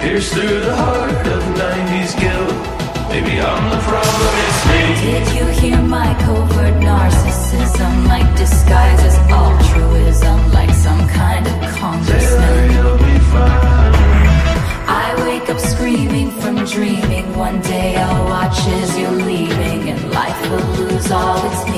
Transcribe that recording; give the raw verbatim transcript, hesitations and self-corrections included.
pierce through the heart of nineties guilt. Maybe I'm the problem, it's me. Did you hear my covert narcissism? Like disguises altruism, like some kind of congressman. You'll be fine. I wake up screaming from dreaming. One day I'll watch as you're leaving, and life will lose all its